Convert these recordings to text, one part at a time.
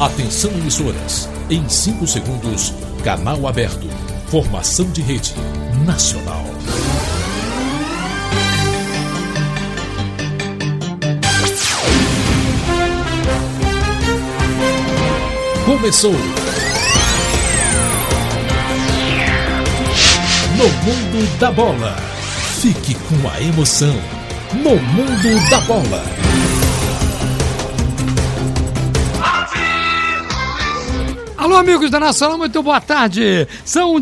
Atenção, emissoras. Em 5 segundos, canal aberto. Formação de rede nacional. Começou. No Mundo da Bola. Fique com a emoção. No Mundo da Bola. Alô, amigos da Nacional, muito boa tarde. São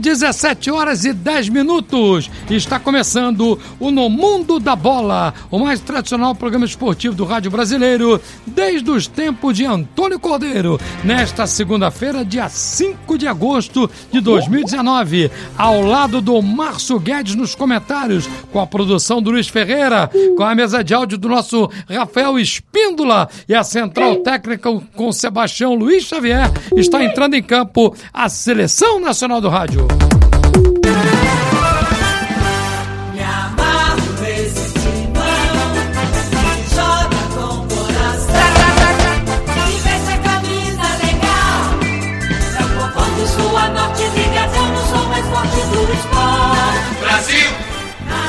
17h10. Está começando o No Mundo da Bola, o mais tradicional programa esportivo do rádio brasileiro, desde os tempos de Antônio Cordeiro. Nesta segunda-feira, dia 5 de agosto de 2019, ao lado do Márcio Guedes nos comentários, com a produção do Luiz Ferreira, com a mesa de áudio do nosso Rafael Espíndola e a central técnica com Sebastião Luiz Xavier, está entrando em campo a Seleção Nacional do Rádio. Me amarro nesse timão, que joga com coração, e veste a camisa legal, é o povão do sul a norte, ligação no som mais forte do esporte. Brasil! Na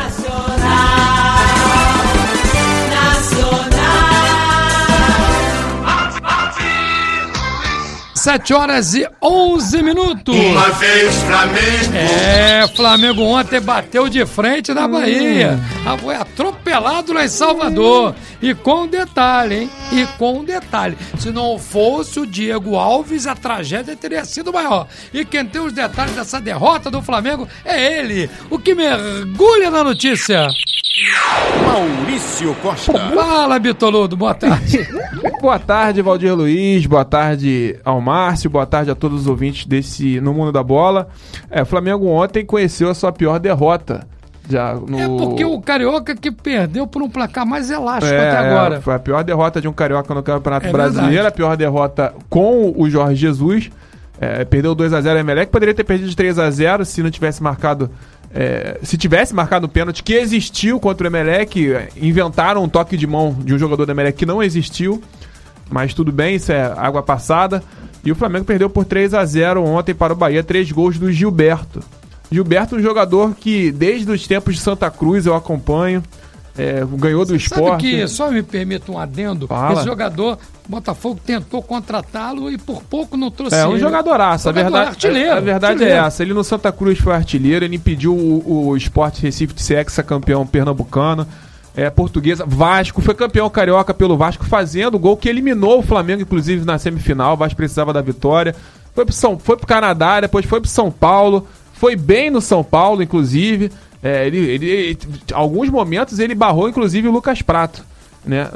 Nacional. 7h11. Uma vez Flamengo. Flamengo ontem bateu de frente na Bahia. Foi atropelado lá em Salvador. E com detalhe, hein? Se não fosse o Diego Alves, a tragédia teria sido maior. E quem tem os detalhes dessa derrota do Flamengo é ele, o que mergulha na notícia. Maurício Costa. Fala, Bitoludo, boa tarde. Boa tarde, Valdir Luiz, boa tarde ao Márcio, boa tarde a todos os ouvintes desse No Mundo da Bola. O Flamengo ontem conheceu a sua pior derrota. Porque o Carioca que perdeu por um placar mais elástico até agora. Foi a pior derrota de um Carioca no Campeonato Brasileiro, verdade. A pior derrota com o Jorge Jesus. Perdeu 2-0 a Emelec, poderia ter perdido de 3-0 se não tivesse marcado... se tivesse marcado o pênalti que existiu contra o Emelec. Inventaram um toque de mão de um jogador do Emelec que não existiu, mas tudo bem, isso é água passada. E o Flamengo perdeu por 3-0 ontem para o Bahia, 3 gols do Gilberto. Gilberto, um jogador que desde os tempos de Santa Cruz eu acompanho, ganhou do Sport. Sabe que, só me permita um adendo, Fala. Esse jogador, Botafogo tentou contratá-lo e por pouco não trouxe um ele. Jogadoraço, Artilheiro. A verdade é essa, ele no Santa Cruz foi artilheiro, ele impediu o Sport Recife de ser ex-campeão pernambucano, Portuguesa, Vasco, foi campeão carioca pelo Vasco, fazendo o gol que eliminou o Flamengo, inclusive na semifinal. O Vasco precisava da vitória, foi pro Canadá, depois foi pro São Paulo, foi bem no São Paulo, inclusive, ele alguns momentos ele barrou, inclusive, o Lucas Prato, né,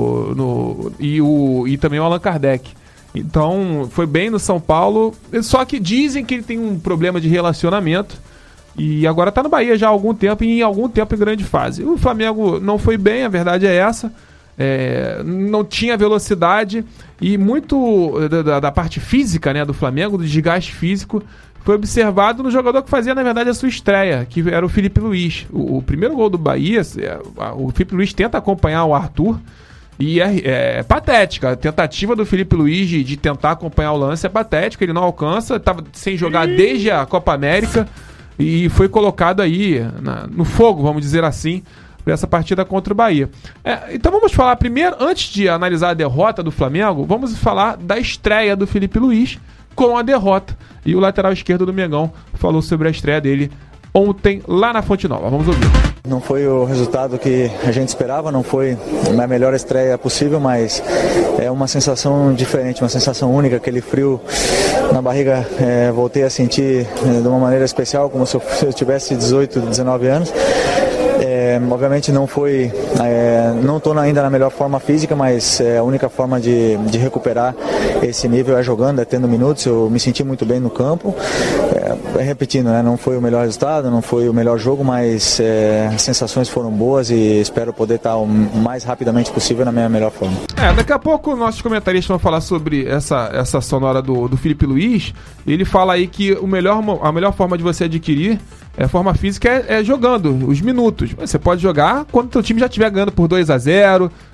e também o Allan Kardec. Então, foi bem no São Paulo, só que dizem que ele tem um problema de relacionamento, e agora tá no Bahia já há algum tempo, e em algum tempo em grande fase. O Flamengo não foi bem, a verdade é essa, não tinha velocidade, e muito da parte física, né, do Flamengo, do desgaste físico, foi observado no jogador que fazia, na verdade, a sua estreia, que era o Felipe Luiz. O primeiro gol do Bahia, o Felipe Luiz tenta acompanhar o Arthur, e é patética. A tentativa do Felipe Luiz de tentar acompanhar o lance é patética, ele não alcança, estava sem jogar desde a Copa América, e foi colocado aí no fogo, vamos dizer assim, para essa partida contra o Bahia. Então vamos falar primeiro, antes de analisar a derrota do Flamengo, vamos falar da estreia do Felipe Luiz com a derrota. E o lateral esquerdo do Mengão falou sobre a estreia dele ontem lá na Fonte Nova. Vamos ouvir. Não foi o resultado que a gente esperava, não foi a melhor estreia possível, mas é uma sensação diferente, uma sensação única, aquele frio na barriga, voltei a sentir de uma maneira especial, como se eu tivesse 18, 19 anos. Obviamente não foi, não estou ainda na melhor forma física, mas a única forma de recuperar esse nível é jogando, é tendo minutos. Eu me senti muito bem no campo, repetindo, né, não foi o melhor resultado, não foi o melhor jogo, mas as sensações foram boas e espero poder estar o mais rapidamente possível na minha melhor forma. Daqui a pouco nossos comentaristas vão falar sobre essa sonora do Felipe Luiz. Ele fala aí que a melhor forma de você adquirir forma física é jogando os minutos. Você pode jogar quando o teu time já estiver ganhando por 2-0,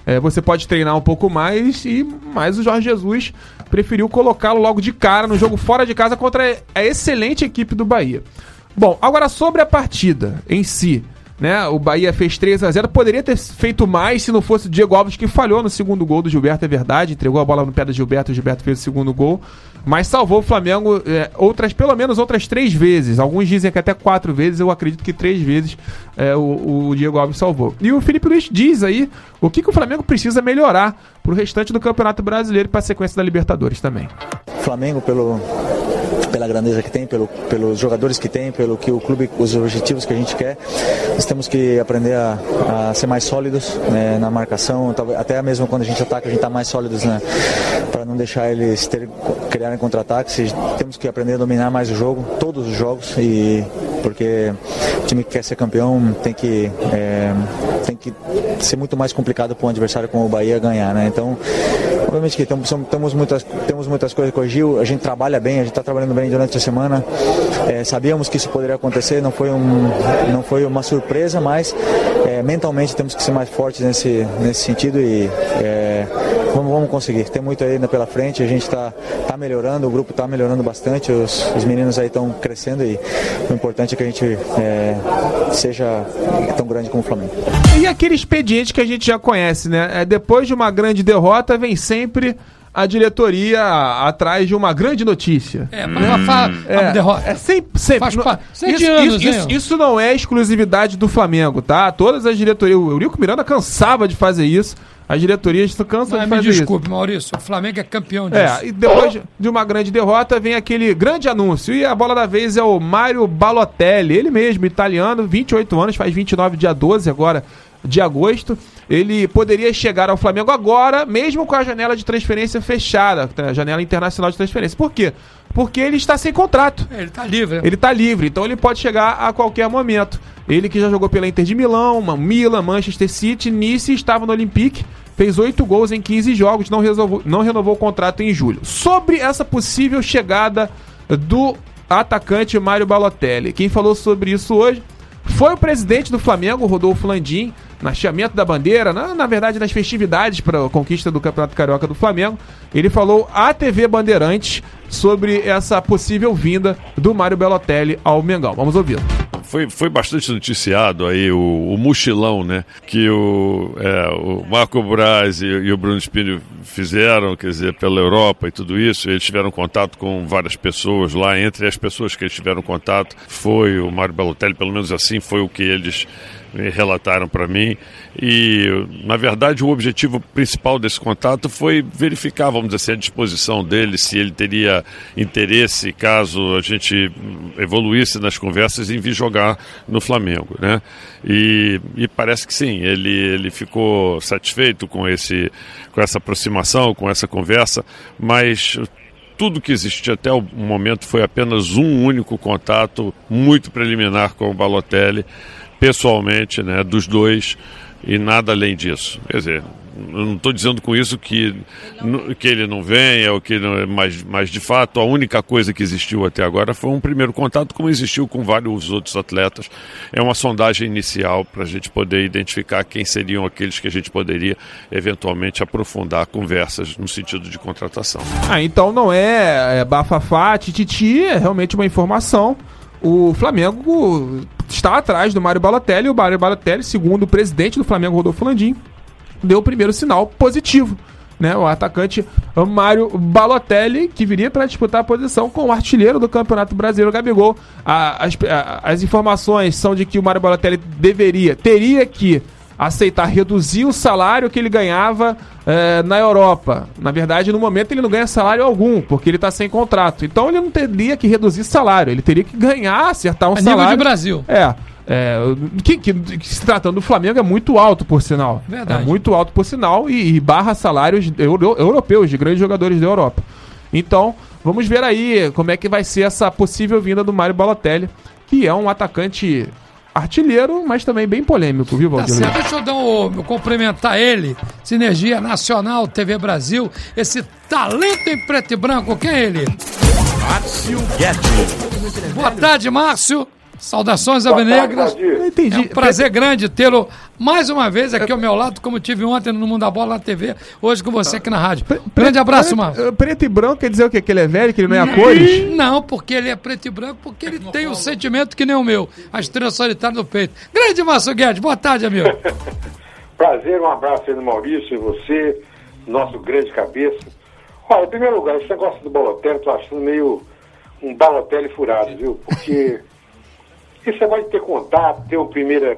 você pode treinar um pouco mais, mas o Jorge Jesus preferiu colocá-lo logo de cara no jogo fora de casa contra a excelente equipe do Bahia. Bom, agora sobre a partida em si, né? O Bahia fez 3-0, poderia ter feito mais se não fosse o Diego Alves, que falhou no segundo gol do Gilberto, é verdade, entregou a bola no pé do Gilberto, o Gilberto fez o segundo gol, mas salvou o Flamengo pelo menos outras 3 vezes, alguns dizem que até 4 vezes, eu acredito que 3 vezes o Diego Alves salvou. E o Felipe Luiz diz aí o que o Flamengo precisa melhorar pro restante do Campeonato Brasileiro e pra sequência da Libertadores também. O Flamengo, pela grandeza que tem, pelos jogadores que tem, pelo que o clube, os objetivos que a gente quer, nós temos que aprender a ser mais sólidos, né, na marcação, até mesmo quando a gente ataca, a gente está mais sólidos, né, para não deixar eles criarem contra-ataques. Temos que aprender a dominar mais o jogo, todos os jogos, porque o time que quer ser campeão tem que ser muito mais complicado para um adversário como o Bahia ganhar, né? Então, obviamente que temos muitas coisas a corrigir, a gente trabalha bem, a gente está trabalhando bem durante a semana, sabíamos que isso poderia acontecer, não foi uma surpresa, mas mentalmente temos que ser mais fortes nesse sentido e vamos conseguir. Tem muito ainda pela frente, a gente está melhorando, o grupo está melhorando bastante, os meninos aí estão crescendo e o importante é que a gente seja tão grande como o Flamengo. E aquele expediente que a gente já conhece, né? Depois de uma grande derrota, vem sempre a diretoria atrás de uma grande notícia. A derrota. Sempre. Isso não é exclusividade do Flamengo, tá? Todas as diretorias, o Eurico Miranda cansava de fazer isso. As diretorias cansam de fazer isso. Me desculpe, Maurício, o Flamengo é campeão disso. E depois de uma grande derrota vem aquele grande anúncio. E a bola da vez é o Mário Balotelli, ele mesmo, italiano, 28 anos, faz 29 dia 12 agora de agosto. Ele poderia chegar ao Flamengo agora, mesmo com a janela de transferência fechada, a janela internacional de transferência. Por quê? Porque ele está sem contrato. Ele está livre. Ele está livre, então ele pode chegar a qualquer momento. Ele que já jogou pela Inter de Milão, Milan, Manchester City, Nice, estava no Olympique, fez 8 gols em 15 jogos, não renovou o contrato em julho. Sobre essa possível chegada do atacante Mário Balotelli, quem falou sobre isso hoje foi o presidente do Flamengo, Rodolfo Landim, no hasteamento da bandeira, na verdade nas festividades para a conquista do Campeonato Carioca do Flamengo. Ele falou à TV Bandeirantes sobre essa possível vinda do Mário Balotelli ao Mengão. Vamos ouvi-lo. Foi bastante noticiado aí o mochilão, né, que o Marco Braz e o Bruno Spini fizeram, quer dizer, pela Europa e tudo isso. Eles tiveram contato com várias pessoas lá, entre as pessoas que eles tiveram contato foi o Mário Balotelli, pelo menos assim foi o que eles relataram para mim, e na verdade o objetivo principal desse contato foi verificar, vamos dizer assim, a disposição dele, se ele teria interesse, caso a gente evoluísse nas conversas, em vir jogar no Flamengo, né? E parece que sim, ele ficou satisfeito com essa aproximação, com essa conversa, mas tudo que existe até o momento foi apenas um único contato muito preliminar com o Balotelli, pessoalmente, né, dos dois, e nada além disso. Quer dizer, eu não estou dizendo com isso que ele não venha, ou que não, mas de fato a única coisa que existiu até agora foi um primeiro contato, como existiu com vários outros atletas. É uma sondagem inicial para a gente poder identificar quem seriam aqueles que a gente poderia eventualmente aprofundar conversas no sentido de contratação. Então não é bafafá, tititi, é realmente uma informação. O Flamengo está atrás do Mário Balotelli, e o Mário Balotelli, segundo o presidente do Flamengo, Rodolfo Landim, deu o primeiro sinal positivo, né? O atacante Mário Balotelli, que viria para disputar a posição com o artilheiro do Campeonato Brasileiro, Gabigol. As informações são de que o Mário Balotelli teria que aceitar reduzir o salário que ele ganhava na Europa. Na verdade, no momento ele não ganha salário algum, porque ele está sem contrato. Então ele não teria que reduzir salário, ele teria que ganhar, acertar um salário. Nível de Brasil. Que se tratando do Flamengo é muito alto, por sinal. Verdade. É muito alto, por sinal, e barra salários europeus, de grandes jogadores da Europa. Então, vamos ver aí como é que vai ser essa possível vinda do Mário Balotelli, que é um atacante artilheiro, mas também bem polêmico, viu, Valdir? Tá certo, deixa eu cumprimentar ele, Sinergia Nacional, TV Brasil, esse talento em preto e branco, quem é ele? Márcio Guedes. Boa tarde, Márcio. Saudações, Boa tarde, Alvinegras. Valdir. Não entendi. É um prazer grande tê-lo mais uma vez aqui ao meu lado, como tive ontem no Mundo da Bola na TV, hoje com você aqui na rádio. Grande abraço, Márcio. Preto e branco quer dizer o quê? Que ele é velho, que ele não é a cores? Não, porque ele é preto e branco, porque ele tem um sentimento que nem o meu, a estrela solitária no peito. Grande Márcio Guedes, boa tarde, amigo. Prazer, um abraço aí no Maurício e você, nosso grande cabeça. Olha, em primeiro lugar, esse negócio do Balotelli, eu tô achando meio um Balotelli furado, viu? Porque esse negócio de ter contato, ter uma primeira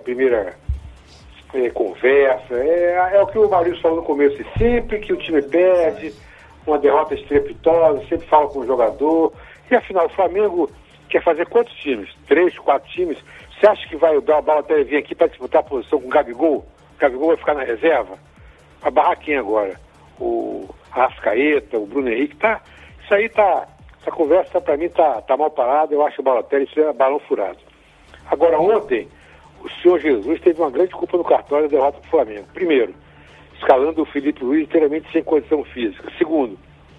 conversa, é o que o Maurício falou no começo, e sempre que o time perde, uma derrota estrepitosa, sempre fala com o jogador, e afinal, o Flamengo quer fazer quantos times? 3, 4 times? Você acha que vai dar a Balotelli vir aqui para disputar a posição com o Gabigol? O Gabigol vai ficar na reserva? Vai barrar quem agora? O Arrascaeta, o Bruno Henrique, essa conversa pra mim tá mal parada, eu acho que o Balotelli isso é balão furado. Agora, ontem, o senhor Jesus teve uma grande culpa no cartório da derrota do Flamengo. Primeiro, escalando o Felipe Luiz inteiramente sem condição física. Segundo,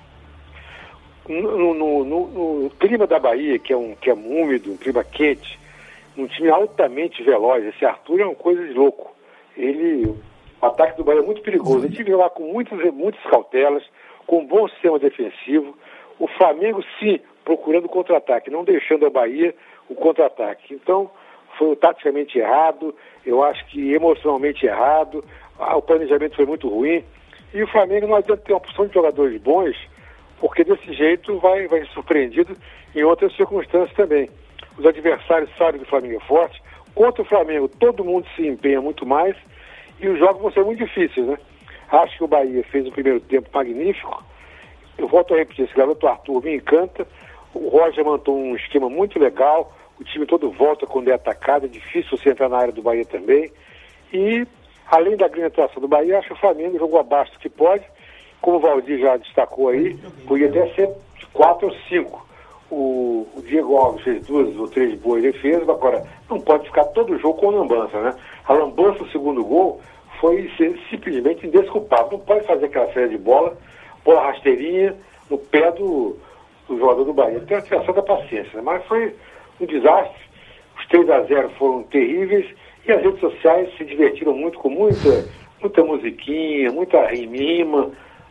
no clima da Bahia, que é úmido, um clima quente, um time altamente veloz, esse Arthur é uma coisa de louco. O ataque do Bahia é muito perigoso. A gente tem que jogar com muitas cautelas, com um bom sistema defensivo. O Flamengo, sim, procurando contra-ataque, não deixando a Bahia o contra-ataque. Então, foi taticamente errado, eu acho que emocionalmente errado, o planejamento foi muito ruim. E o Flamengo não adianta ter uma opção de jogadores bons, porque desse jeito vai ser surpreendido em outras circunstâncias também. Os adversários sabem que o Flamengo é forte. Contra o Flamengo, todo mundo se empenha muito mais e os jogos vão ser muito difíceis, né? Acho que o Bahia fez um primeiro tempo magnífico. Eu volto a repetir, esse garoto Arthur me encanta. O Roger montou um esquema muito legal. O time todo volta quando é atacado. É difícil você entrar na área do Bahia também. E, além da grande atuação do Bahia, acho que o Flamengo jogou abaixo do que pode. Como o Valdir já destacou aí, podia até ser de 4 ou 5. O Diego Alves fez 2 ou 3 boas defesas. Agora, não pode ficar todo jogo com lambança, né? A lambança do segundo gol foi simplesmente indesculpável. Não pode fazer aquela série de bola rasteirinha no pé do jogador do Bahia. Tem a tiração da paciência, né? Mas foi um desastre. Os 3-0 foram terríveis e as redes sociais se divertiram muito com muita musiquinha, muita rimima.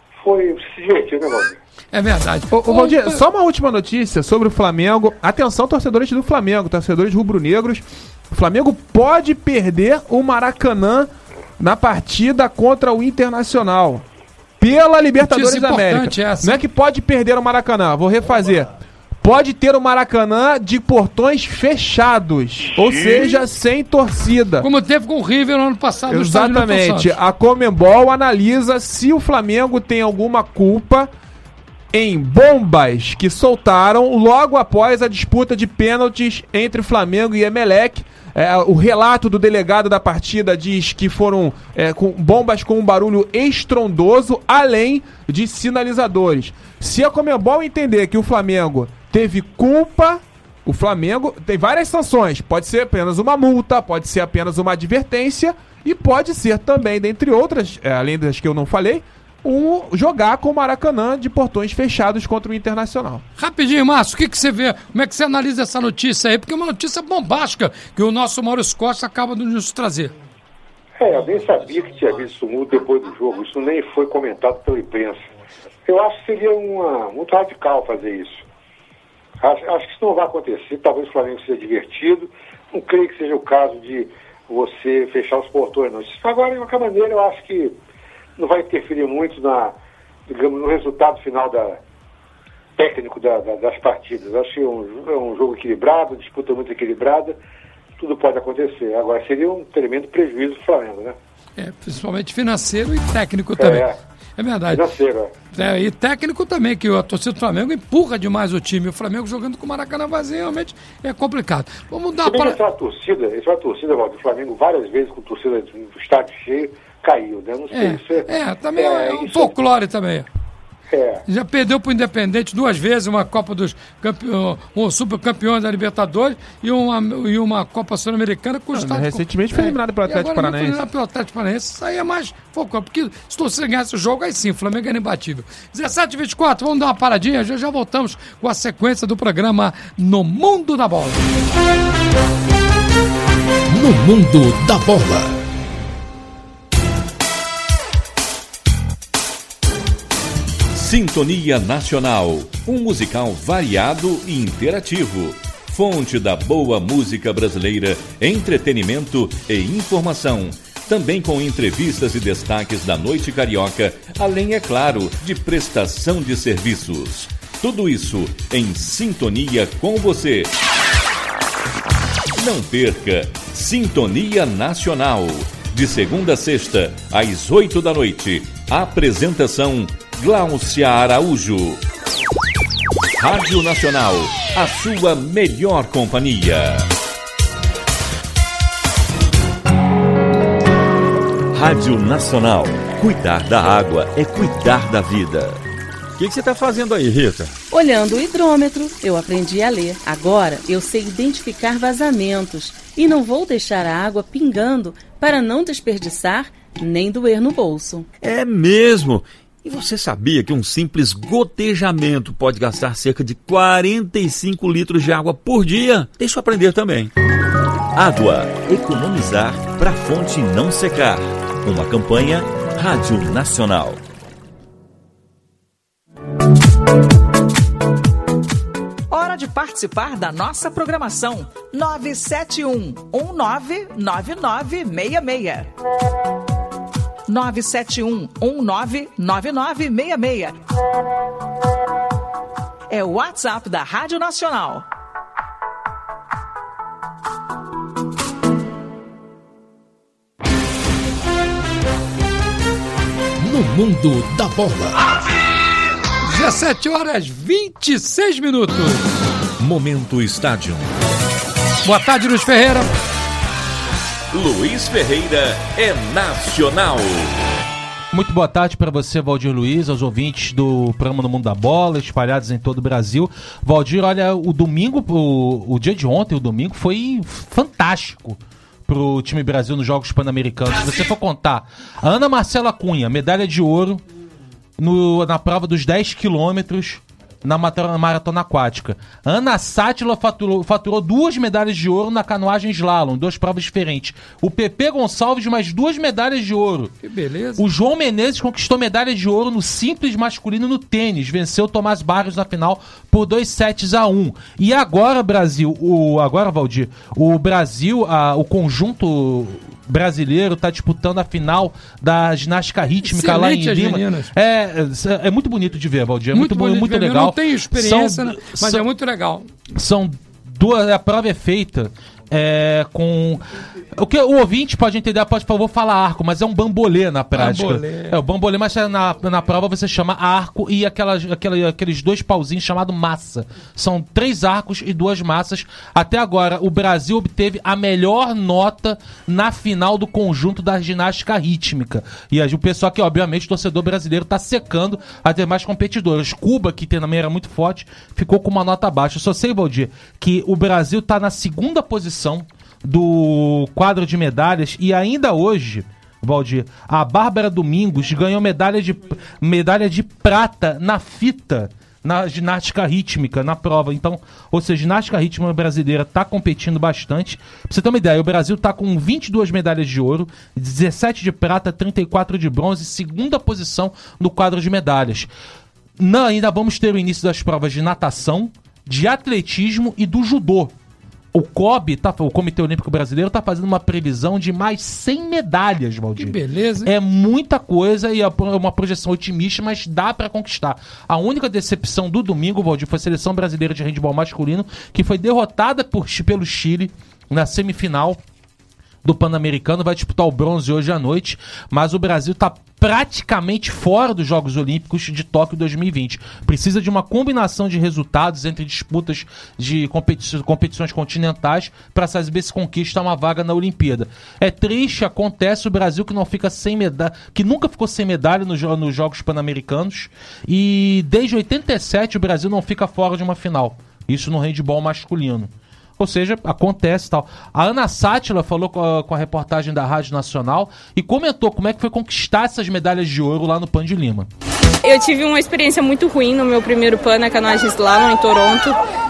Se divertiu, né, Valdir? É verdade. Ô Valdir, só uma última notícia sobre o Flamengo. Atenção, torcedores do Flamengo, torcedores rubro-negros. O Flamengo pode perder o Maracanã na partida contra o Internacional. Pela Libertadores da América. Essa. Não é que pode perder o Maracanã, vou refazer. Pode ter o Maracanã de portões fechados, ou seja, sem torcida. Como teve com o River no ano passado. Exatamente. A Conmebol analisa se o Flamengo tem alguma culpa em bombas que soltaram logo após a disputa de pênaltis entre Flamengo e Emelec. O relato do delegado da partida diz que foram com bombas com um barulho estrondoso, além de sinalizadores. Se a Conmebol entender que o Flamengo teve culpa, o Flamengo tem várias sanções. Pode ser apenas uma multa, pode ser apenas uma advertência e pode ser também, dentre outras, além das que eu não falei, jogar com o Maracanã de portões fechados contra o Internacional. Rapidinho, Márcio, o que você vê? Como é que você analisa essa notícia aí? Porque é uma notícia bombástica que o nosso Maurício Costa acaba de nos trazer. Eu nem sabia que tinha visto isso depois do jogo. Isso nem foi comentado pela imprensa. Eu acho que seria muito radical fazer isso. Acho que isso não vai acontecer. Talvez o Flamengo seja divertido. Não creio que seja o caso de você fechar os portões, não. Agora, de qualquer maneira, eu acho que não vai interferir muito no resultado final técnico das partidas. Acho que é um jogo equilibrado, disputa muito equilibrada, tudo pode acontecer. Agora, seria um tremendo prejuízo do Flamengo, né? Principalmente financeiro e técnico também. É verdade. Financeiro, e técnico também, que a torcida do Flamengo empurra demais o time. O Flamengo jogando com o Maracanã vazio realmente é complicado. Vamos dar para... Essa torcida, Valdir, do Flamengo várias vezes com torcida do estádio cheio, caiu, né? Não sei. Também é um folclore também. Já perdeu pro Independente 2 vezes, uma Copa dos um Supercampeões da Libertadores e uma Copa Sul-Americana com o Estado. Recentemente foi eliminado pelo Atlético Paranaense. Foi eliminado pelo Atlético Paranaense. Isso aí é mais foco, porque se você ganhar esse jogo, aí sim, o Flamengo era imbatível. 17h24, vamos dar uma paradinha, já voltamos com a sequência do programa No Mundo da Bola. No Mundo da Bola. Sintonia Nacional, um musical variado e interativo. Fonte da boa música brasileira, entretenimento e informação. Também com entrevistas e destaques da noite carioca, além, é claro, de prestação de serviços. Tudo isso em sintonia com você. Não perca Sintonia Nacional, de segunda a sexta, às 8 da noite. Apresentação Gláucia Araújo. Rádio Nacional, a sua melhor companhia. Rádio Nacional. Cuidar da água é cuidar da vida. O que você está fazendo aí, Rita? Olhando o hidrômetro, eu aprendi a ler. Agora eu sei identificar vazamentos e não vou deixar a água pingando para não desperdiçar nem doer no bolso. É mesmo! E você sabia que um simples gotejamento pode gastar cerca de 45 litros de água por dia? Deixa eu aprender também. Água. Economizar para a fonte não secar. Uma campanha Rádio Nacional. Hora de participar da nossa programação. 971-199966. 971-199966. É o WhatsApp da Rádio Nacional. No Mundo da Bola. 17h26. Momento Estádio. Boa tarde, Luiz Ferreira. Luiz Ferreira é nacional. Muito boa tarde para você, Valdir Luiz, aos ouvintes do programa No Mundo da Bola, espalhados em todo o Brasil. Valdir, olha, o domingo, o dia de ontem, o domingo, foi fantástico pro time Brasil nos Jogos Pan-Americanos. Se você for contar, a Ana Marcela Cunha, medalha de ouro na prova dos 10 quilômetros na maratona aquática. A Ana Sátila faturou 2 medalhas de ouro na canoagem slalom, 2 provas diferentes. O Pepe Gonçalves, mais 2 medalhas de ouro. Que beleza. O João Menezes conquistou medalha de ouro no simples masculino no tênis. Venceu o Tomás Barros na final por 2-1. E agora, Brasil, Valdir, o Brasil, o conjunto brasileiro está disputando a final da ginástica rítmica. Excelente lá em Lima. É muito bonito de ver, Valdir. É muito legal. Eu não tenho experiência, mas é muito legal. São duas. A prova é feita com. O que o ouvinte pode entender, por favor, falar arco, mas é um bambolê na prática. É o bambolê, mas na prova você chama arco e aqueles 2 pauzinhos chamados massa. São 3 arcos e 2 massas. Até agora, o Brasil obteve a melhor nota na final do conjunto da ginástica rítmica. E o pessoal que, obviamente, o torcedor brasileiro está secando as demais competidoras. Cuba, que também era muito forte, ficou com uma nota baixa. Eu só sei, Valdir, que o Brasil está na segunda posição do quadro de medalhas e ainda hoje, Valdir, a Bárbara Domingos ganhou medalha de prata na fita na ginástica rítmica, na prova. Então, ou seja, a ginástica rítmica brasileira está competindo bastante. Pra você ter uma ideia, o Brasil está com 22 medalhas de ouro, 17 de prata, 34 de bronze, segunda posição no quadro de medalhas. Ainda vamos ter o início das provas de natação, de atletismo e do judô. O COB, o Comitê Olímpico Brasileiro, está fazendo uma previsão de mais 100 medalhas, Valdir. Que beleza, hein? É muita coisa e é uma projeção otimista, mas dá para conquistar. A única decepção do domingo, Valdir, foi a Seleção Brasileira de Handebol Masculino, que foi derrotada pelo Chile na semifinal do Pan-Americano, vai disputar o bronze hoje à noite, mas o Brasil está praticamente fora dos Jogos Olímpicos de Tóquio 2020. Precisa de uma combinação de resultados entre disputas de competições continentais para saber se conquista uma vaga na Olimpíada. É triste, acontece, o Brasil que não fica sem medalha, que nunca ficou sem medalha nos Jogos Pan-Americanos, e desde 87 o Brasil não fica fora de uma final. Isso no handebol masculino. Ou seja, acontece e tal. A Ana Sátila falou com a reportagem da Rádio Nacional e comentou como é que foi conquistar essas medalhas de ouro lá no Pan de Lima. Eu tive uma experiência muito ruim no meu primeiro Pan na canoagem slalom em Toronto.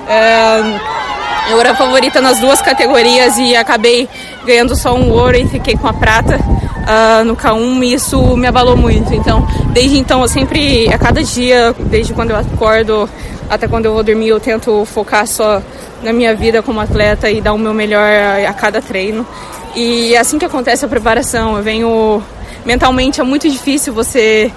Eu era favorita nas duas categorias e acabei ganhando só um ouro e fiquei com a prata no K1 e isso me abalou muito. Então, desde então, eu sempre, a cada dia, desde quando eu acordo até quando eu vou dormir, eu tento focar só na minha vida como atleta e dar o meu melhor a cada treino. E é assim que acontece a preparação. Eu venho mentalmente, é muito difícil você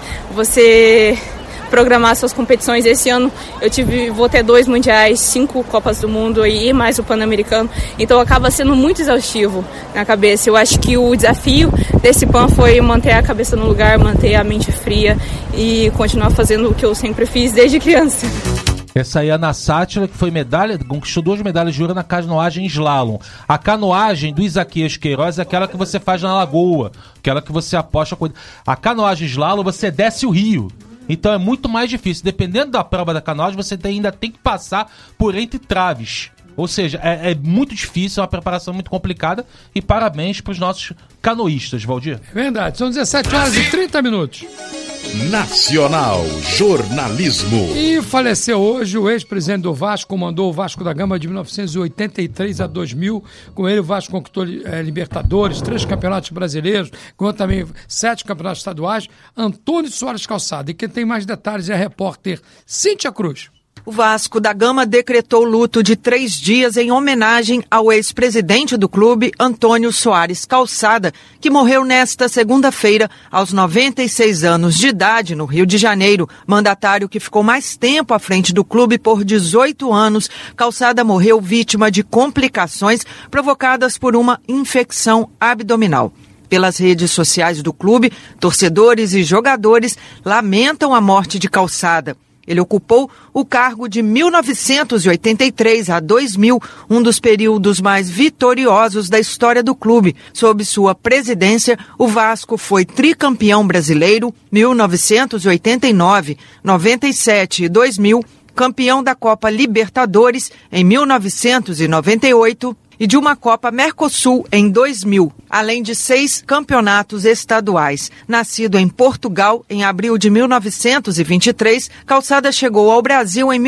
programar suas competições. Esse ano vou ter 2 mundiais, 5 Copas do Mundo e mais o Pan-Americano. Então acaba sendo muito exaustivo na cabeça. Eu acho que o desafio desse Pan foi manter a cabeça no lugar, manter a mente fria e continuar fazendo o que eu sempre fiz desde criança. Essa aí é a Ana Sátila, que foi conquistou 2 medalhas de ouro na canoagem slalom. A canoagem do Isaquias Queiroz é aquela que você faz na lagoa, aquela que você aposta. A canoagem slalom você desce o rio. Então é muito mais difícil. Dependendo da prova da canoagem, você ainda tem que passar por entre traves. Ou seja, é muito difícil, é uma preparação muito complicada. E parabéns para os nossos canoístas, Valdir. É verdade, são 17 horas e 30 minutos. Nacional Jornalismo. E faleceu hoje o ex-presidente do Vasco, comandou o Vasco da Gama de 1983 a 2000. Com ele o Vasco conquistou Libertadores, 3 campeonatos brasileiros, ganhou também 7 campeonatos estaduais. Antônio Soares Calçada. E quem tem mais detalhes é a repórter Cíntia Cruz. O Vasco da Gama decretou luto de 3 dias em homenagem ao ex-presidente do clube, Antônio Soares Calçada, que morreu nesta segunda-feira, aos 96 anos de idade, no Rio de Janeiro. Mandatário que ficou mais tempo à frente do clube por 18 anos, Calçada morreu vítima de complicações provocadas por uma infecção abdominal. Pelas redes sociais do clube, torcedores e jogadores lamentam a morte de Calçada. Ele ocupou o cargo de 1983 a 2000, um dos períodos mais vitoriosos da história do clube. Sob sua presidência, o Vasco foi tricampeão brasileiro 1989, 97 e 2000, campeão da Copa Libertadores em 1998 e de uma Copa Mercosul em 2000, além de 6 campeonatos estaduais. Nascido em Portugal em abril de 1923, Calçada chegou ao Brasil em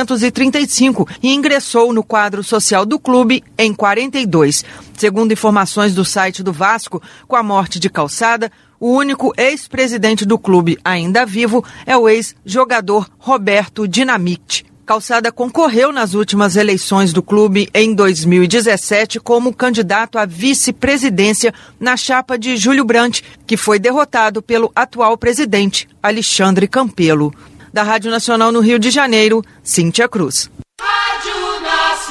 1935 e ingressou no quadro social do clube em 42. Segundo informações do site do Vasco, com a morte de Calçada, o único ex-presidente do clube ainda vivo é o ex-jogador Roberto Dinamite. Calçada concorreu nas últimas eleições do clube em 2017 como candidato à vice-presidência na chapa de Júlio Brandt, que foi derrotado pelo atual presidente, Alexandre Campelo. Da Rádio Nacional no Rio de Janeiro, Cíntia Cruz. Rádio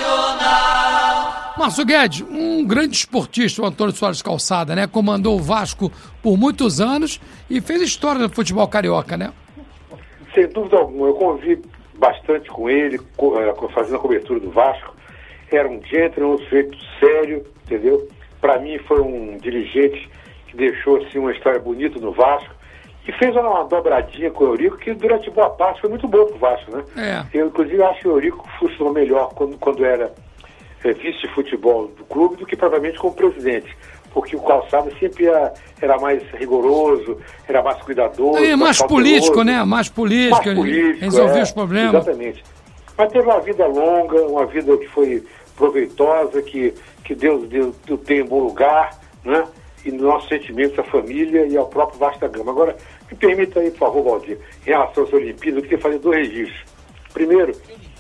Nacional. Márcio Guedes, um grande esportista, o Antônio Soares Calçada, né? Comandou o Vasco por muitos anos e fez história no futebol carioca, né? Sem dúvida alguma, eu convivi bastante com ele, fazendo a cobertura do Vasco. Era um gentleman, um sujeito sério, entendeu? Para mim foi um dirigente que deixou assim, uma história bonita no Vasco e fez uma dobradinha com o Eurico que durante boa parte foi muito boa pro Vasco, né? Eu inclusive acho que o Eurico funcionou melhor quando era vice de futebol do clube do que provavelmente como presidente, porque o Calçada sempre era mais rigoroso, era mais cuidadoso. Mais político, né? Mais político, resolvia os problemas. Exatamente. Mas teve uma vida longa, uma vida que foi proveitosa, que Deus tem em bom lugar, né? E nos nossos sentimentos à família e ao próprio Vasco da Gama. Agora, me permita aí, por favor, Valdir, em relação às Olimpíadas, eu queria fazer 2 registros. Primeiro,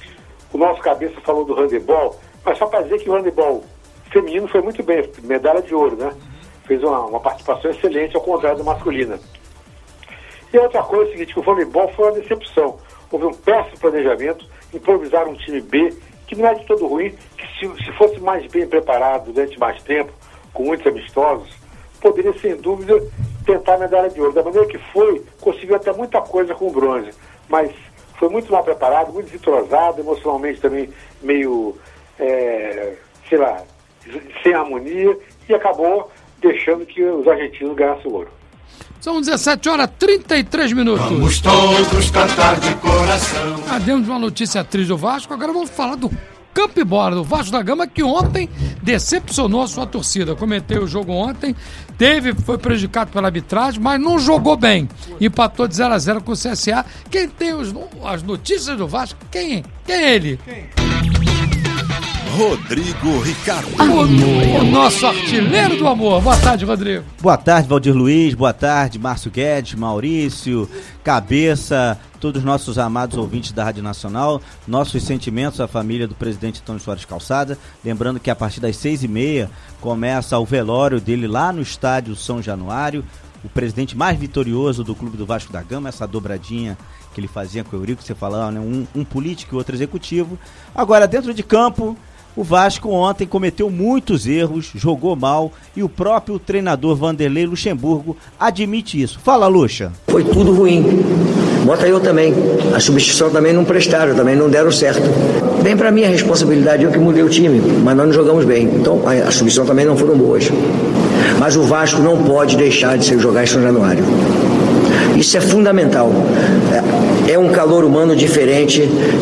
o nosso cabeça falou do handebol, mas só para dizer que o handebol feminino foi muito bem, medalha de ouro, né? Fez uma participação excelente, ao contrário da masculina. E a outra coisa é o seguinte, que o voleibol foi uma decepção. Houve um péssimo planejamento, improvisaram um time B, que não é de todo ruim, que se fosse mais bem preparado durante mais tempo, com muitos amistosos, poderia, sem dúvida, tentar a medalha de ouro. Da maneira que foi, conseguiu até muita coisa com o bronze, mas foi muito mal preparado, muito desentrosado, emocionalmente também meio, sem harmonia, e acabou deixando que os argentinos ganhassem o ouro. São 17h33. Vamos todos cantar de coração. Demos uma notícia triste do Vasco, agora vamos falar do campo e bola, do Vasco da Gama, que ontem decepcionou a sua torcida. Comentei o jogo ontem, foi prejudicado pela arbitragem, mas não jogou bem. Empatou de 0-0 com o CSA. Quem tem as notícias do Vasco? Quem é ele? Rodrigo Ricardo. O nosso artilheiro do amor. Boa tarde, Rodrigo. Boa tarde, Valdir Luiz. Boa tarde, Márcio Guedes, Maurício, Cabeça, todos os nossos amados ouvintes da Rádio Nacional. Nossos sentimentos à família do presidente Antônio Soares Calçada. Lembrando que a partir das 6h30 começa o velório dele lá no estádio São Januário. O presidente mais vitorioso do Clube do Vasco da Gama, essa dobradinha que ele fazia com o Eurico, você falava, né? Um político e outro executivo. Agora, dentro de campo, o Vasco ontem cometeu muitos erros, jogou mal e o próprio treinador Vanderlei Luxemburgo admite isso. Fala, Luxa. Foi tudo ruim. Bota eu também. A substituição também não prestaram, também não deram certo. Bem, para mim a responsabilidade eu que mudei o time, mas nós não jogamos bem. Então as substituições também não foram boas. Mas o Vasco não pode deixar de se jogar em São Januário. Isso é fundamental. É um calor humano diferente,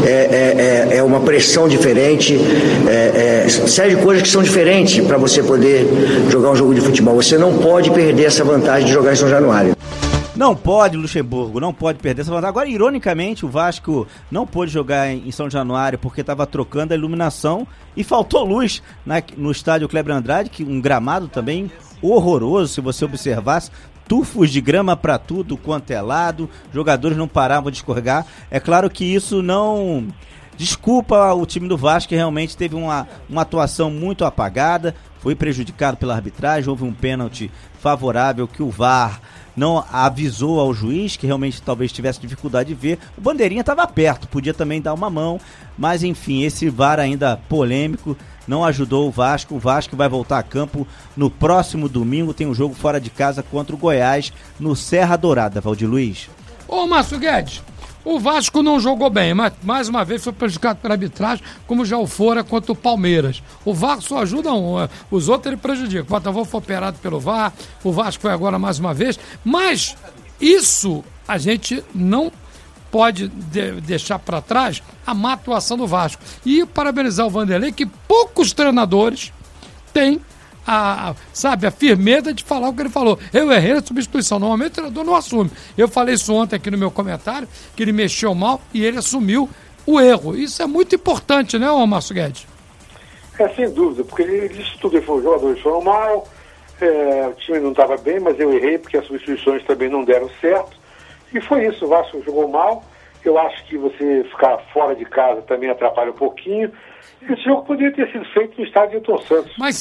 é uma pressão diferente, série de coisas que são diferentes para você poder jogar um jogo de futebol. Você não pode perder essa vantagem de jogar em São Januário. Não pode, Luxemburgo, não pode perder essa vantagem. Agora, ironicamente, o Vasco não pôde jogar em São Januário porque estava trocando a iluminação e faltou luz no estádio Kleber Andrade, que um gramado também horroroso, se você observasse. Tufos de grama para tudo quanto é lado, jogadores não paravam de escorregar. É claro que isso não desculpa o time do Vasco, que realmente teve uma atuação muito apagada, foi prejudicado pela arbitragem, houve um pênalti favorável que o VAR não avisou ao juiz, que realmente talvez tivesse dificuldade de ver. O Bandeirinha estava perto, podia também dar uma mão, mas enfim, esse VAR ainda polêmico não ajudou o Vasco. O Vasco vai voltar a campo no próximo domingo, tem um jogo fora de casa contra o Goiás, no Serra Dourada, Valdir Luiz. Ô, Márcio Guedes, o Vasco não jogou bem, mas mais uma vez foi prejudicado pela arbitragem, como já o fora contra o Palmeiras. O VAR só ajuda os outros ele prejudica. O Botafogo foi operado pelo VAR, o Vasco foi agora mais uma vez, mas isso a gente não pode deixar para trás a má atuação do Vasco. E parabenizar o Vanderlei, que poucos treinadores têm a firmeza de falar o que ele falou. Eu errei a substituição, normalmente o treinador não assume. Eu falei isso ontem aqui no meu comentário, que ele mexeu mal e ele assumiu o erro. Isso é muito importante, né, Márcio Guedes? Sem dúvida, porque ele disse tudo, ele falou, os jogadores foram mal, o time não estava bem, mas eu errei porque as substituições também não deram certo. E foi isso, o Vasco jogou mal. Eu acho que você ficar fora de casa também atrapalha um pouquinho. Esse jogo poderia ter sido feito no estádio de Hilton Santos. Mas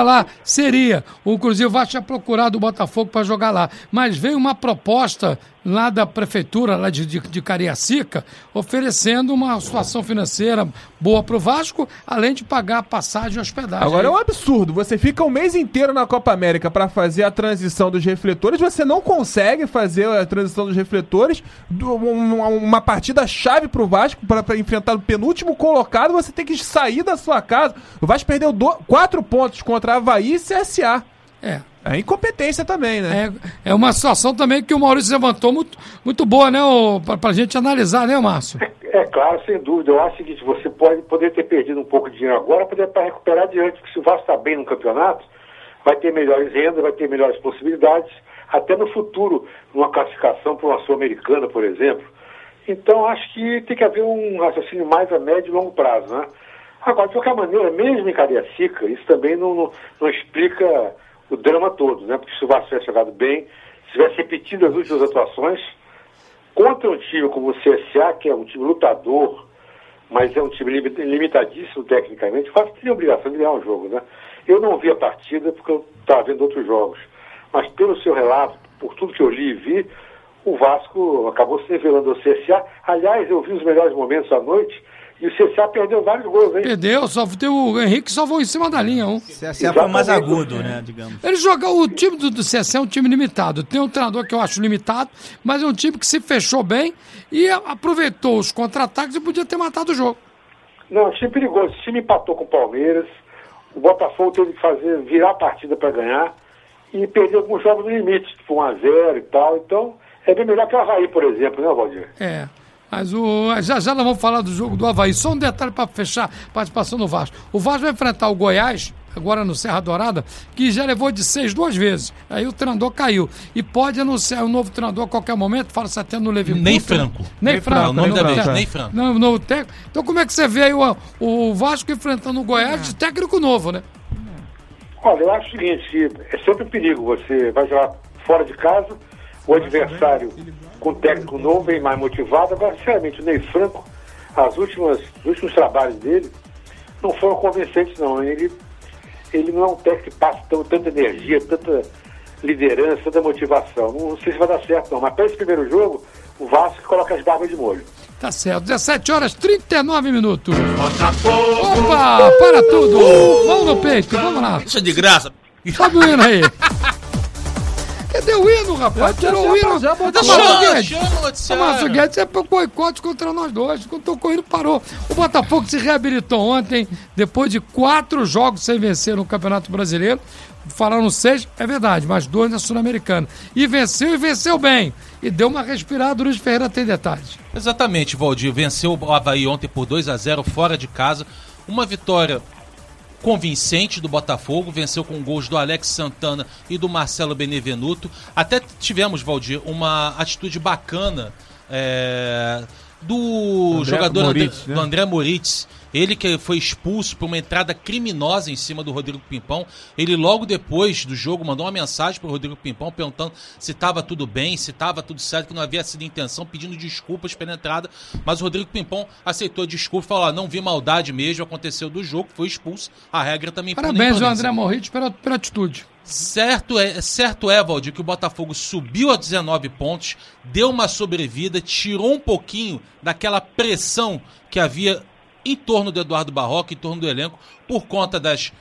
seria. Inclusive o Vasco tinha procurado o Botafogo para jogar lá. Mas veio uma proposta lá da prefeitura, lá de Cariacica, oferecendo uma situação financeira boa para o Vasco, além de pagar a passagem e hospedagem. Agora é um absurdo. Você fica um mês inteiro na Copa América para fazer a transição dos refletores, você não consegue fazer a transição dos refletores, uma partida chave para o Vasco, para enfrentar o penúltimo colocado, você tem que sair da sua casa. O Vasco perdeu 4 pontos contra Avaí e CSA. É incompetência também, né? É uma situação também que o Maurício levantou muito, muito boa, né? Pra gente analisar, né, Márcio? Claro, sem dúvida. Eu acho o seguinte, você pode poder ter perdido um pouco de dinheiro agora para recuperar adiante, porque se o Vasco está bem no campeonato, vai ter melhores rendas, vai ter melhores possibilidades, até no futuro, numa classificação para uma Sul-Americana, por exemplo. Então, acho que tem que haver um raciocínio mais a médio e longo prazo, né? Agora, de qualquer maneira, mesmo em Cariacica, isso também não explica o drama todo, né? Porque se o Vasco tivesse jogado bem, se tivesse repetido as últimas atuações contra um time como o CSA, que é um time lutador, mas é um time limitadíssimo tecnicamente, o Vasco teria a obrigação de ganhar um jogo, né? Eu não vi a partida porque eu estava vendo outros jogos, mas pelo seu relato, por tudo que eu li e vi, o Vasco acabou se revelando ao CSA. Aliás, eu vi os melhores momentos à noite E o CSA perdeu vários gols, hein? Perdeu, só tem o Henrique salvou em cima da linha. CSA foi mais agudo, né, digamos. Ele joga, o time do CSA é um time limitado. Tem um treinador que eu acho limitado, mas é um time que se fechou bem e aproveitou os contra-ataques e podia ter matado o jogo. Não, time perigoso. O time empatou com o Palmeiras. O Botafogo teve que virar a partida para ganhar e perdeu alguns jogos no limite, tipo 1-0 e tal. Então, é bem melhor que o Avaí, por exemplo, né, Valdir? É. Mas já nós vamos falar do jogo do Avaí. Só um detalhe para fechar a participação do Vasco. O Vasco vai enfrentar o Goiás, agora no Serra Dourada, que já levou de 6 duas vezes. Aí o treinador caiu. E pode anunciar um novo treinador a qualquer momento, fala-se até no Levi Ney Franco. Ney Franco. O nome da vez, Ney Franco. Não, novo técnico. Então como é que você vê aí o Vasco enfrentando o Goiás de técnico novo, né? Olha, eu acho o seguinte, que é sempre um perigo. Você vai jogar fora de casa, o adversário com técnico novo vem mais motivado. Agora, sinceramente, o Ney Franco, os últimos trabalhos dele não foram convincentes, não. Ele não é um técnico que passa tanta energia, tanta liderança, tanta motivação. Não sei se vai dar certo, não. Mas para esse primeiro jogo, o Vasco coloca as barbas de molho. Tá certo, 17h39. Opa, para tudo! Mão no peito, vamos lá. Isso é de graça. Sobe o hino aí. Cadê o hino, rapaz? Tirou o hino. O Márcio Guedes é boicote contra nós dois. Quando tocou o hino, parou. O Botafogo se reabilitou ontem, depois de 4 jogos sem vencer no Campeonato Brasileiro. Falaram 6, é verdade, mas 2 na Sul-Americana. E venceu bem. E deu uma respirada. O Luiz Ferreira tem detalhes. Exatamente, Valdir. Venceu o Avaí ontem por 2-0 fora de casa. Uma vitória convincente do Botafogo, venceu com gols do Alex Santana e do Marcelo Benevenuto. Até tivemos, Valdir, uma atitude bacana do jogador Moritz, do André Moritz. Ele que foi expulso por uma entrada criminosa em cima do Rodrigo Pimpão. Ele logo depois do jogo mandou uma mensagem para o Rodrigo Pimpão perguntando se estava tudo bem, se estava tudo certo, que não havia sido intenção, pedindo desculpas pela entrada. Mas o Rodrigo Pimpão aceitou a desculpa e falou, não vi maldade mesmo, aconteceu do jogo, foi expulso. A regra também... Parabéns ao André Moritz pela atitude. Certo é, Valdir, que o Botafogo subiu a 19 pontos, deu uma sobrevida, tirou um pouquinho daquela pressão que havia em torno do Eduardo Barroca, em torno do elenco, por conta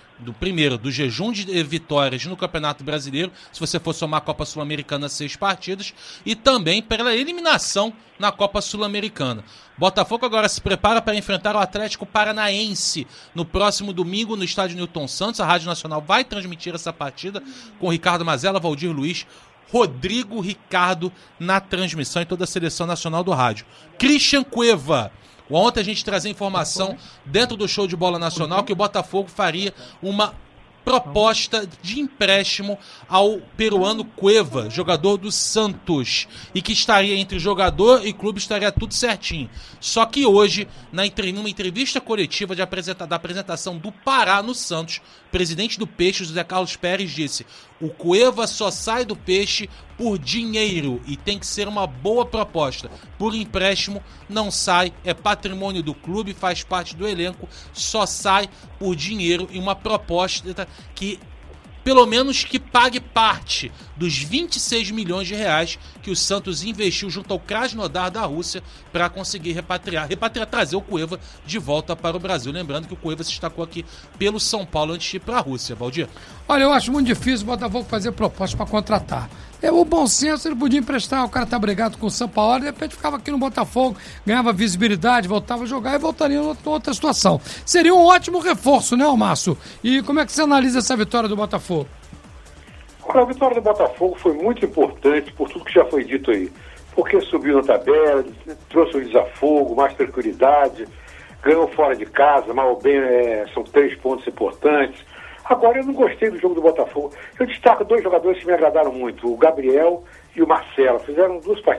do jejum de vitórias no Campeonato Brasileiro, se você for somar a Copa Sul-Americana 6 partidas, e também pela eliminação na Copa Sul-Americana. Botafogo agora se prepara para enfrentar o Atlético Paranaense no próximo domingo no estádio Newton Santos. A Rádio Nacional vai transmitir essa partida com Ricardo Mazella, Valdir Luiz, Rodrigo Ricardo na transmissão e toda a seleção nacional do rádio. Christian Cueva. Ontem a gente trazia informação dentro do show de bola nacional que o Botafogo faria uma proposta de empréstimo ao peruano Cueva, jogador do Santos, e que estaria entre jogador e clube, estaria tudo certinho. Só que hoje, numa entrevista coletiva da apresentação do Pará no Santos, o presidente do Peixe, José Carlos Pérez, disse: o Cueva só sai do Peixe por dinheiro e tem que ser uma boa proposta. Por empréstimo não sai, é patrimônio do clube, faz parte do elenco, só sai por dinheiro e uma proposta que pelo menos que pague parte dos 26 milhões de reais que o Santos investiu junto ao Krasnodar da Rússia para conseguir repatriar, trazer o Cueva de volta para o Brasil. Lembrando que o Cueva se destacou aqui pelo São Paulo antes de ir para a Rússia, Valdir. Olha, eu acho muito difícil o Botafogo fazer proposta para contratar. O bom senso, ele podia emprestar, o cara tá brigado com o São Paulo, de repente ficava aqui no Botafogo, ganhava visibilidade, voltava a jogar e voltaria em outra situação. Seria um ótimo reforço, né, Márcio? E como é que você analisa essa vitória do Botafogo? Olha, a vitória do Botafogo foi muito importante por tudo que já foi dito aí. Porque subiu na tabela, trouxe um desafogo, mais tranquilidade, ganhou fora de casa, mal ou bem, são 3 pontos importantes. Agora, eu não gostei do jogo do Botafogo. Eu destaco 2 jogadores que me agradaram muito, o Gabriel e o Marcelo. Fizeram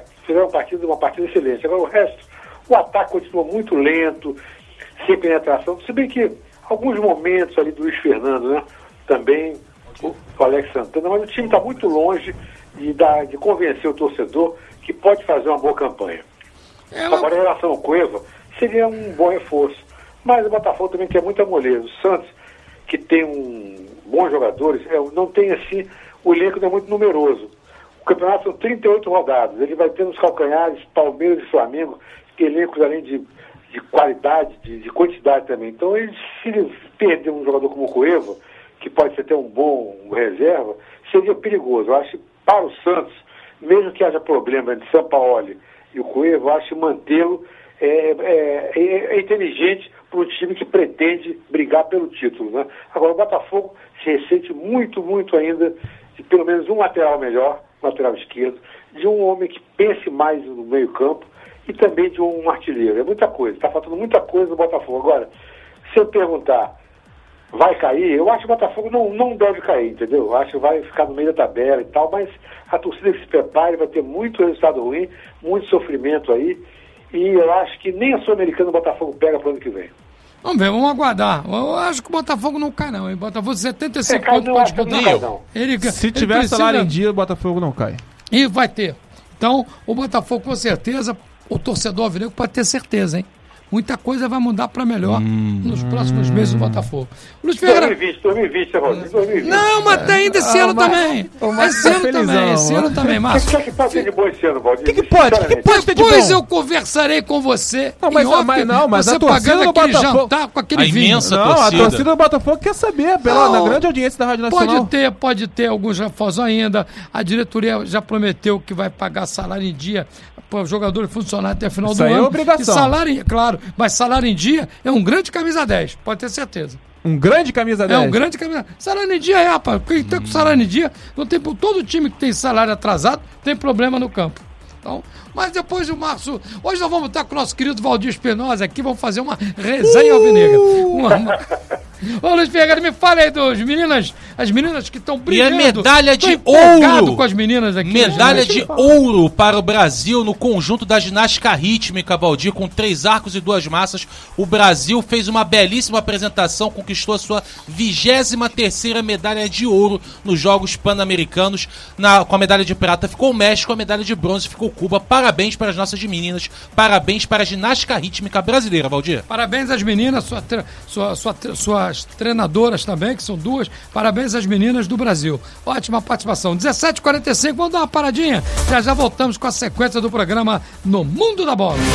uma partida excelente. Agora, o resto, o ataque continuou muito lento, sem penetração. Se bem que alguns momentos ali do Luiz Fernando, né? Também o Alex Santana, mas o time está muito longe de convencer o torcedor que pode fazer uma boa campanha. Agora, em relação ao Cueva, seria um bom reforço. Mas o Botafogo também quer muita moleza. O Santos, que tem bons jogadores, não tem assim, o elenco não é muito numeroso. O campeonato são 38 rodadas, ele vai ter nos calcanhares Palmeiras e Flamengo, que elencos além de de qualidade, de quantidade também. Então, se ele perder um jogador como o Cueva, que pode ser até um bom reserva, seria perigoso. Eu acho que para o Santos, mesmo que haja problema entre Sampaoli e o Cueva, eu acho que mantê-lo é inteligente para um time que pretende brigar pelo título, né? Agora, o Botafogo se ressente muito, muito ainda de pelo menos um lateral melhor, lateral esquerdo, de um homem que pense mais no meio-campo e também de um artilheiro. É muita coisa, está faltando muita coisa no Botafogo. Agora, se eu perguntar, vai cair? Eu acho que o Botafogo não deve cair, entendeu? Eu acho que vai ficar no meio da tabela e tal, mas a torcida que se prepare, vai ter muito resultado ruim, muito sofrimento aí, e eu acho que nem a Sul-Americana o Botafogo pega para o ano que vem. Vamos ver, vamos aguardar. Eu acho que o Botafogo não cai, não. O Botafogo 75 pontos pode disputar. Se tiver salário em dia, o Botafogo não cai. E vai ter. Então, o Botafogo, com certeza, o torcedor alvinegro pode ter certeza, hein? Muita coisa vai mudar para melhor nos próximos meses do Botafogo. Luiz Ferreira... 2020, Rodrigo, 2020. Não, mas tem ainda esse ano também. Esse ano também, Márcio. O que pode ter de bom esse ano, Valdir? O que pode ter de bom? Depois eu conversarei com você. Mas a torcida do Botafogo... Com aquele vinho. A torcida do Botafogo quer saber, na grande audiência da Rádio Nacional. Pode ter alguns reforços ainda. A diretoria já prometeu que vai pagar salário em dia para o jogador funcionar até o final do ano. Isso aí é obrigação. Claro, mas salário em dia é um grande camisa 10, pode ter certeza. Um grande camisa 10? É um grande camisa 10. Salário em dia rapaz. Quem tem com salário em dia, não tem, todo time que tem salário atrasado tem problema no campo. Então, mas depois o Márcio... Hoje nós vamos estar com o nosso querido Valdir Espinosa aqui, vamos fazer uma resenha alvinegra. Ô, Luiz Ferreira, me fala aí as meninas que estão brilhando. E a medalha de ouro. Com as meninas aqui. Medalha de ouro para o Brasil no conjunto da ginástica rítmica, Valdir, com 3 arcos e 2 massas. O Brasil fez uma belíssima apresentação, conquistou a sua 23ª medalha de ouro nos Jogos Pan-Americanos. Com a medalha de prata ficou o México, a medalha de bronze ficou Cuba. Parabéns para as nossas meninas, parabéns para a ginástica rítmica brasileira, Valdir. Parabéns às meninas, suas treinadoras também, que são 2. Parabéns às meninas do Brasil. Ótima participação. 17h45, vamos dar uma paradinha. Já voltamos com a sequência do programa No Mundo da Bola.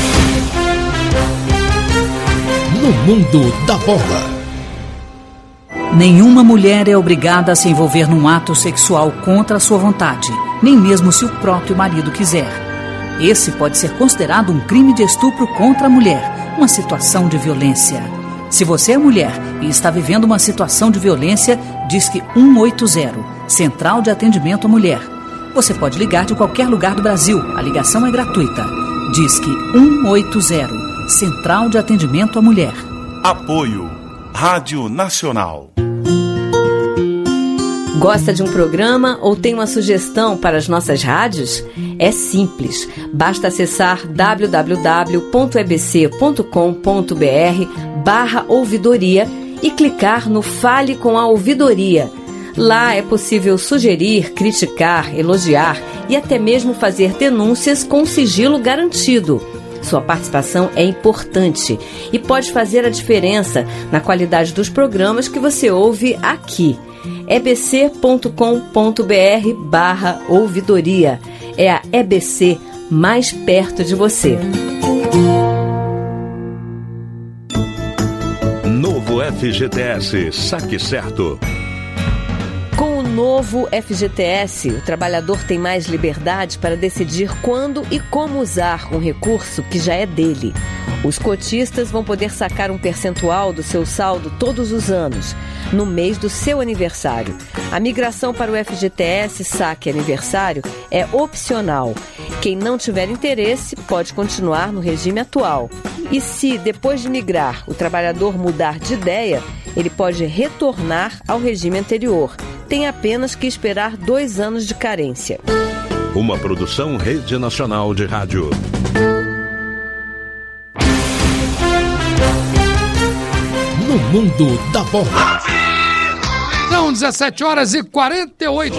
No Mundo da Bola. Nenhuma mulher é obrigada a se envolver num ato sexual contra a sua vontade, nem mesmo se o próprio marido quiser. Esse pode ser considerado um crime de estupro contra a mulher, uma situação de violência. Se você é mulher e está vivendo uma situação de violência, Disque 180, Central de Atendimento à Mulher. Você pode ligar de qualquer lugar do Brasil, a ligação é gratuita. Disque 180, Central de Atendimento à Mulher. Apoio Rádio Nacional. Gosta de um programa ou tem uma sugestão para as nossas rádios? É simples, basta acessar www.ebc.com.br/ouvidoria e clicar no Fale com a Ouvidoria. Lá é possível sugerir, criticar, elogiar e até mesmo fazer denúncias com sigilo garantido. Sua participação é importante e pode fazer a diferença na qualidade dos programas que você ouve aqui. ebc.com.br/ouvidoria. É a EBC mais perto de você. Novo FGTS Saque Certo. Com o novo FGTS, o trabalhador tem mais liberdade para decidir quando e como usar um recurso que já é dele. Os cotistas vão poder sacar um percentual do seu saldo todos os anos, no mês do seu aniversário. A migração para o FGTS Saque Aniversário é opcional. Quem não tiver interesse pode continuar no regime atual. E se, depois de migrar, o trabalhador mudar de ideia, ele pode retornar ao regime anterior. Tem apenas que esperar 2 anos de carência. Uma produção Rede Nacional de Rádio. No Mundo da Bola. São 17h48.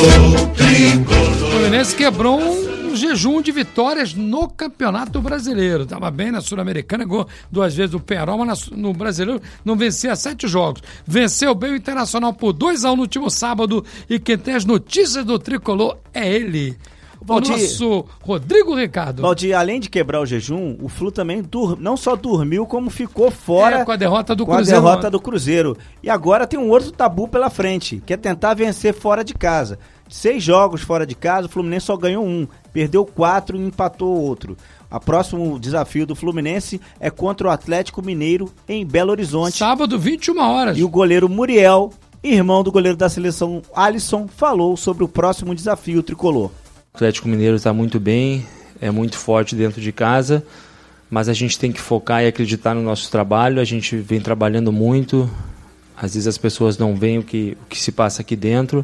O Fluminense quebrou um jejum de vitórias no Campeonato Brasileiro. Estava bem na Sul-Americana, ganhou 2 vezes o Peró, mas no Brasileiro não vencia 7 jogos. Venceu bem o Internacional por 2-1 no último sábado e quem tem as notícias do Tricolor é ele. o nosso Rodrigo Ricardo. Valdir, além de quebrar o jejum, o Flu também não só dormiu, como ficou fora com a derrota do Cruzeiro. E agora tem um outro tabu pela frente, que é tentar vencer fora de casa. 6 jogos fora de casa, o Fluminense só ganhou 1, perdeu 4 e empatou outro. O próximo desafio do Fluminense é contra o Atlético Mineiro em Belo Horizonte. Sábado, 21 horas. E o goleiro Muriel, irmão do goleiro da seleção Alisson, falou sobre o próximo desafio tricolor. O Atlético Mineiro está muito bem, é muito forte dentro de casa, mas a gente tem que focar e acreditar no nosso trabalho. A gente vem trabalhando muito, às vezes as pessoas não veem o que se passa aqui dentro.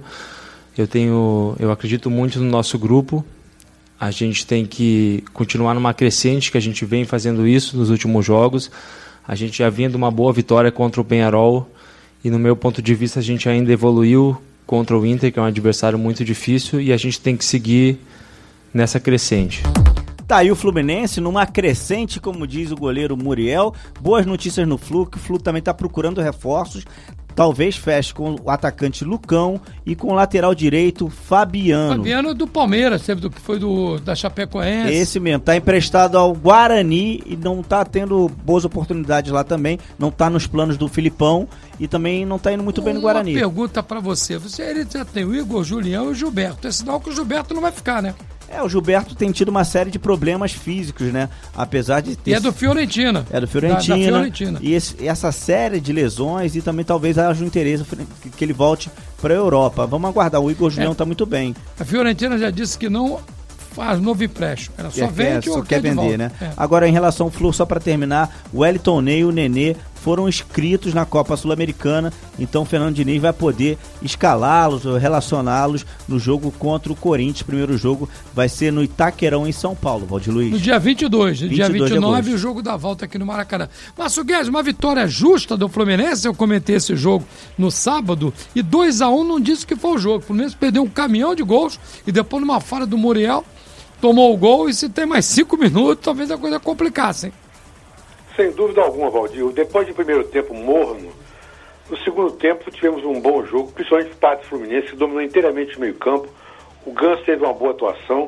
Eu acredito muito no nosso grupo. A gente tem que continuar numa crescente, que a gente vem fazendo isso nos últimos jogos. A gente já vinha de uma boa vitória contra o Peñarol e, no meu ponto de vista, a gente ainda evoluiu contra o Inter, que é um adversário muito difícil, e a gente tem que seguir nessa crescente. Tá aí o Fluminense numa crescente, como diz o goleiro Muriel. Boas notícias no Flu, que o Flu também está procurando reforços. Talvez feche com o atacante Lucão e com o lateral direito Fabiano. Fabiano do Palmeiras, foi da Chapecoense. Esse mesmo, tá emprestado ao Guarani e não tá tendo boas oportunidades lá também. Não tá nos planos do Filipão e também não tá indo muito bem no Guarani. Uma pergunta pra você. Ele já tem o Igor, o Julião e o Gilberto. É sinal que o Gilberto não vai ficar, né? O Gilberto tem tido uma série de problemas físicos, né? Apesar de ter... E é do Fiorentina. É do Fiorentina. Da Fiorentina. E essa série de lesões e também talvez haja um interesse que ele volte para a Europa. Vamos aguardar. O Igor Julião tá muito bem. A Fiorentina já disse que não faz novo empréstimo. Ela só vende ou quer vender, né? Agora, em relação ao Flu, só para terminar, o Wellington Ney e o Nenê foram inscritos na Copa Sul-Americana, então o Fernando Diniz vai poder escalá-los ou relacioná-los no jogo contra o Corinthians. O primeiro jogo vai ser no Itaquerão, em São Paulo, Valdir Luiz. No dia 22, no dia 29, o jogo da volta aqui no Maracanã. Márcio Guedes, uma vitória justa do Fluminense, eu comentei esse jogo no sábado, e 2-1 não disse que foi o jogo. O Fluminense perdeu um caminhão de gols e depois numa falha do Muriel, tomou o gol, e se tem mais 5 minutos, talvez a coisa complicasse, hein? Sem dúvida alguma, Valdir. Depois do primeiro tempo morno, no segundo tempo tivemos um bom jogo, principalmente o parte do Fluminense, que dominou inteiramente o meio-campo. O Ganso teve uma boa atuação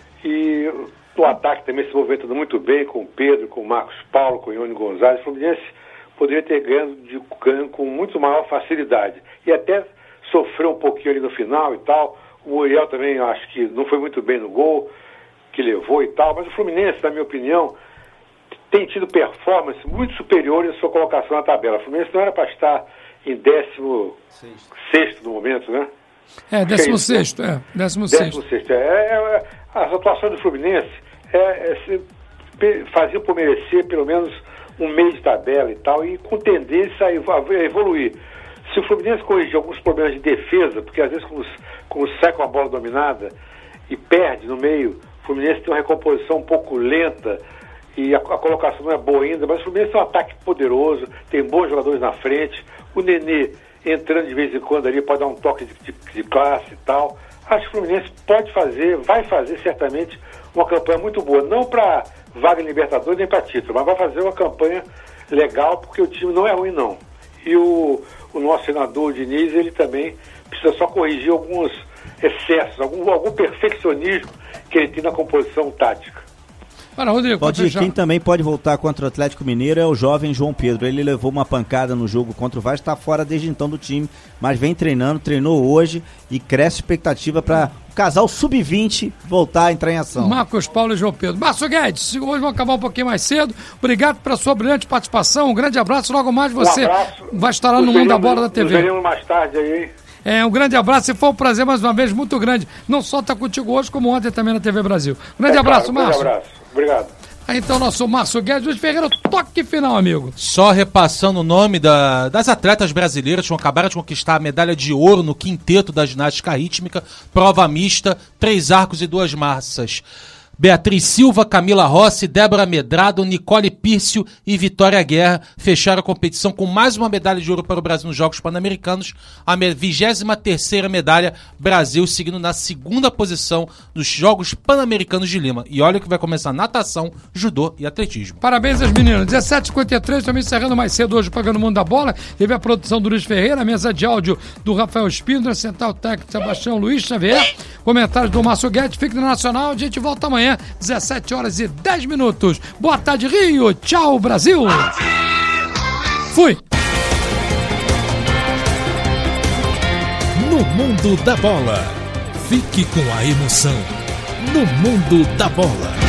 e o ataque também se movimentando muito bem com o Pedro, com o Marcos Paulo, com o Ione Gonzalez. O Fluminense poderia ter ganho com muito maior facilidade e até sofreu um pouquinho ali no final e tal. O Muriel também, acho que não foi muito bem no gol que levou e tal, mas o Fluminense, na minha opinião, tem tido performance muito superior à sua colocação na tabela. O Fluminense não era para estar em 16º no momento, né? 16º, 16º. As atuações do Fluminense faziam por merecer pelo menos um meio de tabela e tal, e com tendência a evoluir. Se o Fluminense corrigir alguns problemas de defesa, porque às vezes como sai com a bola dominada e perde no meio, o Fluminense tem uma recomposição um pouco lenta, e a colocação não é boa ainda, mas o Fluminense é um ataque poderoso, tem bons jogadores na frente, o Nenê entrando de vez em quando ali pode dar um toque de classe e tal. Acho que o Fluminense vai fazer certamente uma campanha muito boa, não para vaga em Libertadores nem para título, mas vai fazer uma campanha legal, porque o time não é ruim não. E o nosso senador Diniz, ele também precisa só corrigir alguns excessos, algum perfeccionismo que ele tem na composição tática. Rodrigo, quem também pode voltar contra o Atlético Mineiro é o jovem João Pedro. Ele levou uma pancada no jogo contra o Vasco, está fora desde então do time, mas vem treinou hoje e cresce expectativa para o casal sub-20 voltar a entrar em ação. Marcos Paulo e João Pedro. Márcio Guedes, hoje vamos acabar um pouquinho mais cedo. Obrigado pela sua brilhante participação. Um grande abraço. Logo mais você vai estar lá no Mundo da Bola da TV. Nos veremos mais tarde aí. Um grande abraço e foi um prazer mais uma vez muito grande. Não só estar contigo hoje, como ontem também na TV Brasil. Grande abraço, Márcio. Grande abraço. Obrigado. Então, nosso Márcio Guedes, Luiz Ferreira, toque final, amigo. Só repassando o nome das atletas brasileiras que acabaram de conquistar a medalha de ouro no quinteto da ginástica rítmica, prova mista, 3 arcos e 2 massas. Beatriz Silva, Camila Rossi, Débora Medrado, Nicole Pírcio e Vitória Guerra fecharam a competição com mais uma medalha de ouro para o Brasil nos Jogos Pan-Americanos, a 23ª medalha, Brasil seguindo na 2ª posição nos Jogos Pan-Americanos de Lima. E olha que vai começar natação, judô e atletismo. Parabéns às meninas. 17h53, também encerrando mais cedo hoje, pagando o Mundo da Bola. Teve a produção do Luiz Ferreira, a mesa de áudio do Rafael Espíndola, central técnico Sebastião Luiz Xavier, comentários do Márcio Guedes. Fique no Nacional, a gente volta amanhã, 17h10. Boa tarde, Rio. Tchau, Brasil. Fui. No Mundo da Bola. Fique com a emoção. No Mundo da Bola.